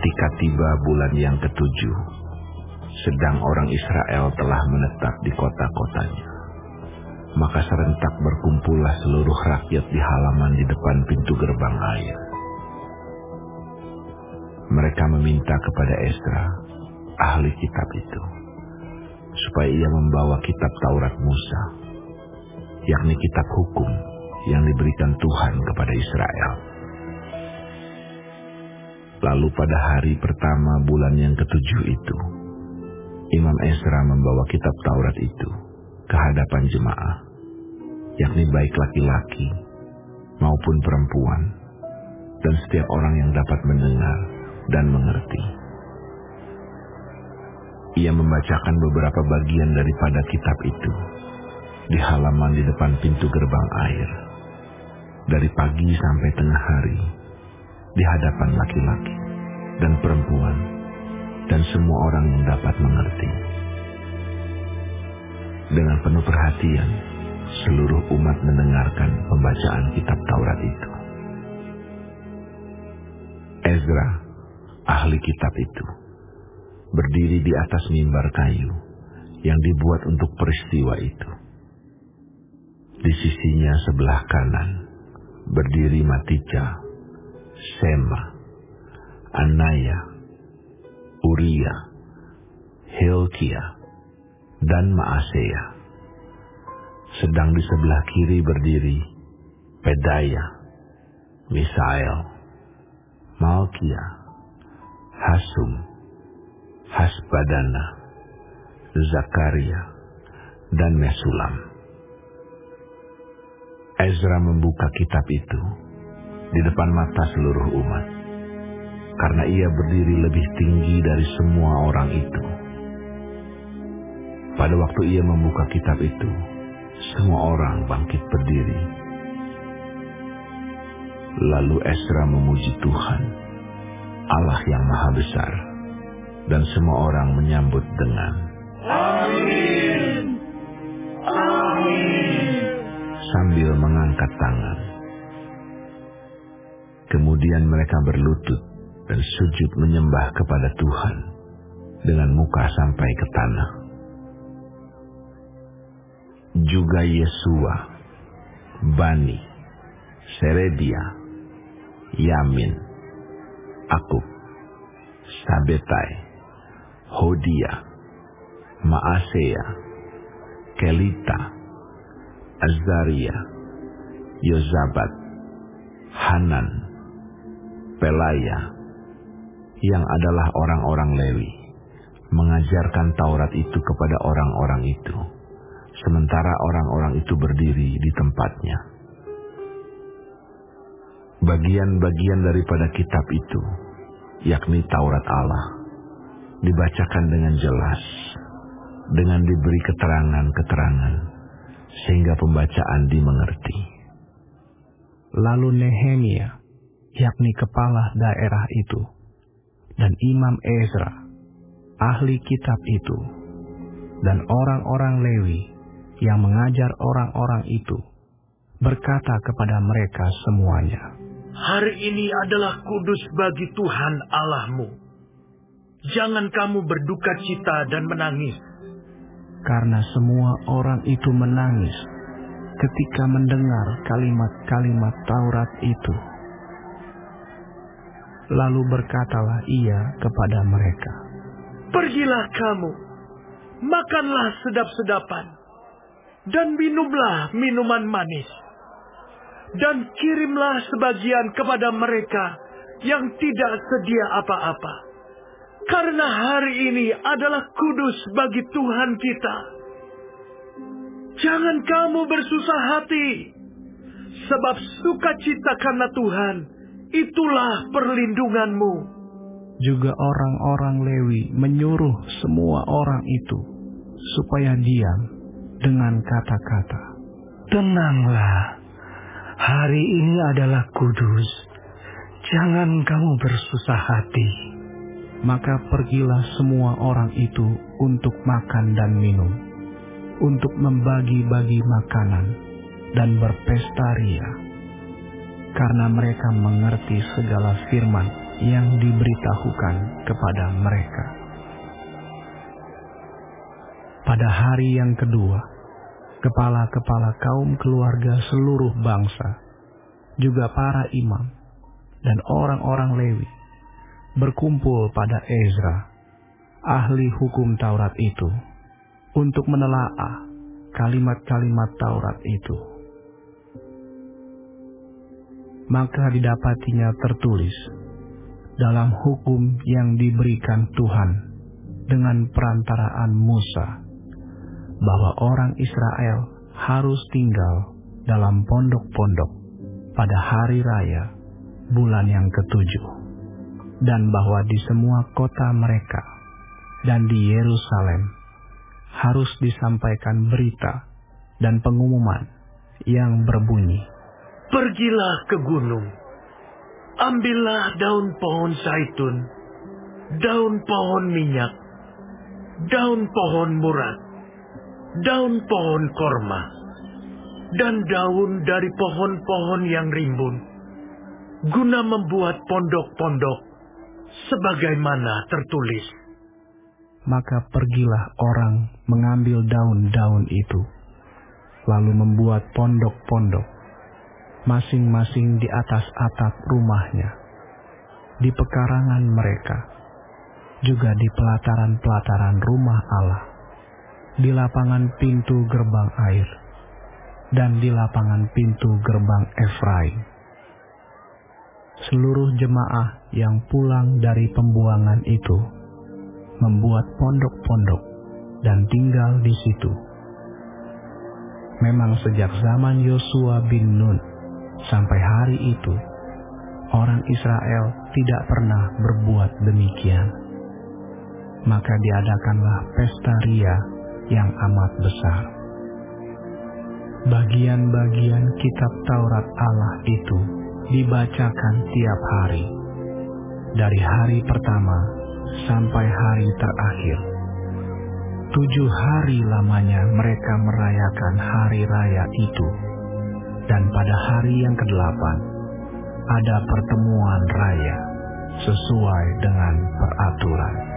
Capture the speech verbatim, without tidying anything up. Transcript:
Ketika tiba bulan yang ketujuh, sedang orang Israel telah menetap di kota-kotanya, maka serentak berkumpullah seluruh rakyat di halaman di depan pintu gerbang air. Mereka meminta kepada Ezra, ahli kitab itu, supaya ia membawa kitab Taurat Musa, yakni kitab hukum yang diberikan Tuhan kepada Israel. Lalu pada hari pertama bulan yang ketujuh itu, Imam Ezra membawa kitab Taurat itu ke hadapan jemaah, yakni baik laki-laki maupun perempuan, dan setiap orang yang dapat mendengar dan mengerti. Ia membacakan beberapa bagian daripada kitab itu di halaman di depan pintu gerbang air, dari pagi sampai tengah hari, di hadapan laki-laki dan perempuan dan semua orang yang dapat mengerti. Dengan penuh perhatian, seluruh umat mendengarkan pembacaan kitab Taurat itu. Ezra, ahli kitab itu, berdiri di atas mimbar kayu yang dibuat untuk peristiwa itu. Di sisinya sebelah kanan berdiri Matitya, Sema, Anaya, Uria, Hilkia, dan Maaseya. Sedang di sebelah kiri berdiri Pedaya, Misael, Malkia, Hasum, Hasbadana, Zakaria, dan Mesulam. Ezra membuka kitab itu di depan mata seluruh umat, karena ia berdiri lebih tinggi dari semua orang itu. Pada waktu ia membuka kitab itu, semua orang bangkit berdiri. Lalu Ezra memuji Tuhan, Allah yang Maha Besar, dan semua orang menyambut dengan Amin, Amin, sambil mengangkat tangan. Kemudian mereka berlutut dan sujud menyembah kepada Tuhan dengan muka sampai ke tanah. Juga Yesua, Bani, Seredia, Yamin, Akub, Sabetai, Hodia, Maaseya, Kelita, Azaria, Yozabat, Hanan, Pelaya, yang adalah orang-orang Lewi, mengajarkan Taurat itu kepada orang-orang itu, sementara orang-orang itu berdiri di tempatnya. Bagian-bagian daripada kitab itu, yakni Taurat Allah, dibacakan dengan jelas, dengan diberi keterangan-keterangan, sehingga pembacaan dimengerti. Lalu Nehemia, yakni kepala daerah itu, dan Imam Ezra, ahli kitab itu, dan orang-orang Lewi yang mengajar orang-orang itu, berkata kepada mereka semuanya, "Hari ini adalah kudus bagi Tuhan Allahmu. Jangan kamu berduka cita dan menangis." Karena semua orang itu menangis ketika mendengar kalimat-kalimat Taurat itu. Lalu berkatalah ia kepada mereka, "Pergilah kamu, makanlah sedap-sedapan, dan minumlah minuman manis, dan kirimlah sebagian kepada mereka yang tidak sedia apa-apa. Karena hari ini adalah kudus bagi Tuhan kita. Jangan kamu bersusah hati, sebab sukacita karena Tuhan, itulah perlindunganmu." Juga orang-orang Lewi menyuruh semua orang itu supaya diam dengan kata-kata, "Tenanglah, hari ini adalah kudus. Jangan kamu bersusah hati." Maka pergilah semua orang itu untuk makan dan minum, untuk membagi-bagi makanan dan berpesta ria, karena mereka mengerti segala firman yang diberitahukan kepada mereka. Pada hari yang kedua, kepala-kepala kaum keluarga seluruh bangsa, juga para imam dan orang-orang Lewi, berkumpul pada Ezra, ahli hukum Taurat itu, untuk menelaah kalimat-kalimat Taurat itu. Maka didapatinya tertulis dalam hukum yang diberikan Tuhan dengan perantaraan Musa, bahwa orang Israel harus tinggal dalam pondok-pondok pada hari raya bulan yang ketujuh, dan bahwa di semua kota mereka dan di Yerusalem harus disampaikan berita dan pengumuman yang berbunyi, "Pergilah ke gunung, ambillah daun pohon zaitun, daun pohon minyak, daun pohon murad, daun pohon korma, dan daun dari pohon-pohon yang rimbun, guna membuat pondok-pondok sebagaimana tertulis." Maka pergilah orang mengambil daun-daun itu, lalu membuat pondok-pondok, masing-masing di atas atap rumahnya, di pekarangan mereka, juga di pelataran-pelataran rumah Allah, di lapangan pintu gerbang air, dan di lapangan pintu gerbang Efraim. Seluruh jemaah yang pulang dari pembuangan itu membuat pondok-pondok dan tinggal di situ. Memang sejak zaman Yosua bin Nun sampai hari itu, orang Israel tidak pernah berbuat demikian. Maka diadakanlah pesta ria yang amat besar. Bagian-bagian kitab Taurat Allah itu dibacakan tiap hari, dari hari pertama sampai hari terakhir. Tujuh hari lamanya mereka merayakan hari raya itu, dan pada hari yang kedelapan ada pertemuan raya sesuai dengan peraturan.